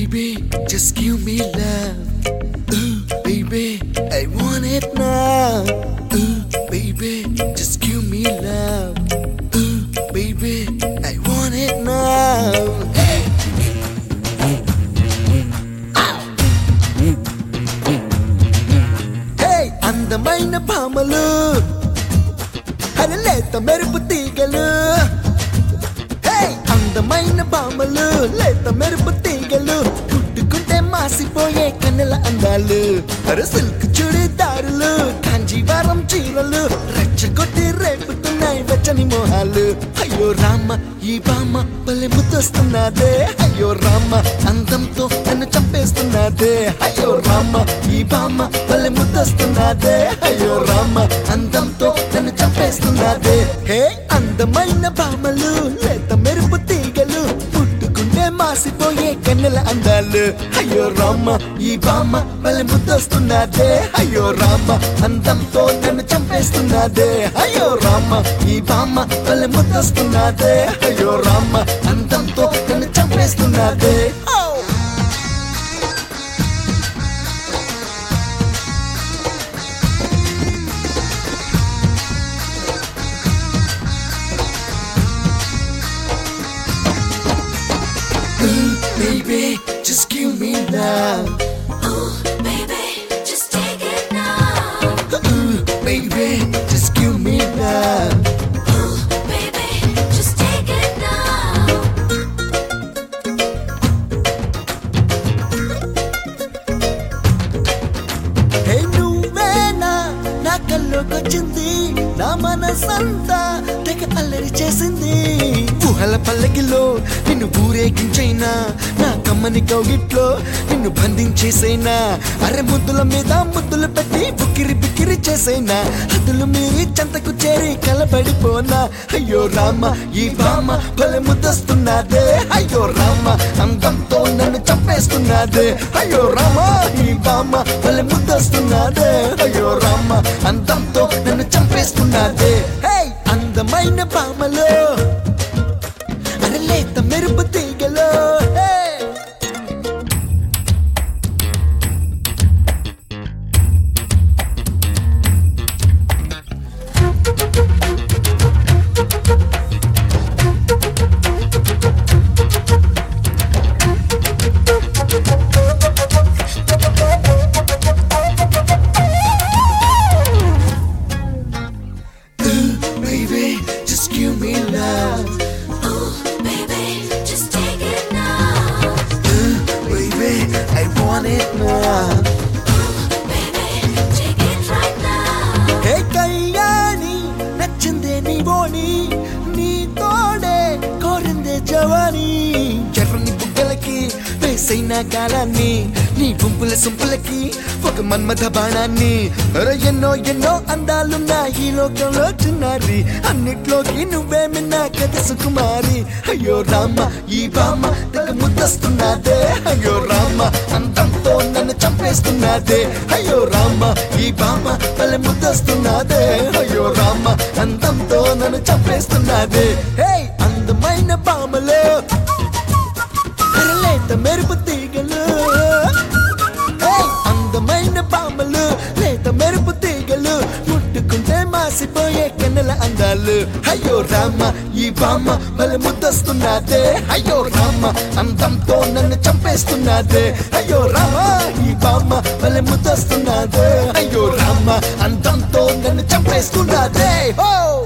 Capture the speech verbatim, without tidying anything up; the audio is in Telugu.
Baby, just give me love. Ooh, baby, I want it now. Ooh, baby, just give me love. Ooh, baby, I want it now. Hey. Hey, అందమైన భామలు అరలేత మెరుపు తీగలు. అందమైన భామలు లేత మెరుపు తీగలు పుట్టుకుంటే మాసిపోయే కన్నెల అందాలు. అరే సిల్క్ చుడిదారులు కాంజీవరం చీరలు రెచ్చగొట్టి రేపుతున్నాయి వెచ్చని మోహాలు. అయ్యో రామ ఈ బామ్మ భలే ముద్దొస్తున్నదే. అయ్యో రామ అందంతో నన్ను చంపేస్తున్నదే. అయ్యో రామ ఈ బామ్మ భలే ముద్దొస్తున్నదే. అయ్యో రామ అందంతో నన్ను చంపేస్తున్నదే. హే అందమైన భామలు లేత మెరుపు తీగలు పుట్టుకుంటే మాసిపోయే కన్నెల అందాలు. అయ్యో రామ ఈ బామ్మ భలే ముద్దొస్తున్నదే. అయ్యో రామ అందంతో నన్ను చంపేస్తున్నదే. అయ్యో రామ ఈ బామ్మ భలే ముద్దొస్తున్నదే. అయ్యో రామ అందంతో నన్ను చంపేస్తున్నదే. Baby, just give me love. Ooh, baby, just take it now. Ooh, baby, just give me love. Ooh, baby, just take it now. Hey నువ్వేనా నా కల్లోకొచ్చింది. నా మనసంతా తెగ అల్లరి చేసింది. ఊహల పల్లకిలో నిన్ను ఊరేగించైనా నా కమ్మని కౌగిట్లో నిన్ను బంధించేసైనా. అరె ముద్దుల మీద ముద్దులు పెట్టి బుక్కిరి బిక్కిరి చేసైనా. హద్దులు మీరి చెంతకు చేరి కలబడిపోనా. అయ్యో రామ ఈ బామ్మ భలే ముద్దొస్తున్నదే. అయ్యో రామ అందంతో నన్ను చంపేస్తున్నదే. అయ్యో రామ ఈ బామ్మ భలే ముద్దొస్తున్నదే. అయ్యో రామ అందంతో నన్ను చంపేస్తున్నదే. హే అందమైన బామ్మలో అరలేత మెరుపు తీగలో. Baby, just give me love. Ooh, baby, just take it now. Ooh, baby, I want it now. Ooh, baby, take it right now. Hey Kalyani నచ్చిందే నీ బోని. నీ తోడే కోరిందే జవాని. ఎర్రని బుగ్గలకి వేసైన గాలాన్ని. నీ గుంపుల సొంపులకి ఒక మన్మథ బాణాన్ని. అరే ఎన్నో ఎన్నో అందాలున్నా ఈ లోకంలో చిన్నారి. అన్నిట్లోకి నువ్వేమి నా కథ సుకుమారి. అయ్యో రామ ఈ బామ్మ తెగ ముద్దొస్తున్నదే. అయ్యో రామ అందంతో నన్ను చంపేస్తున్నదే. అయ్యో రామ ఈ బామ్మ భలే ముద్దొస్తున్నదే. అయ్యో రామ అందంతో నన్ను చంపేస్తున్నదే. హే అందమైన బామ్మలో లేత మెరుపు తీగలు. హే అందమైన బామ్మలు లేత మెరుపు తీగలు ముట్టుకుంటే మాసిపోయే కన్నెల అందాలు. అయ్యో రామ ఈ బామ్మ భలే ముద్దొస్తున్నదే. అయ్యో రామ అందంతో నన్ను చంపేస్తున్నదే. అయ్యో రామ ఈ బామ్మ భలే ముద్దొస్తున్నదే. అయ్యో రామ అందంతో నన్ను చంపేస్తున్నదే. హో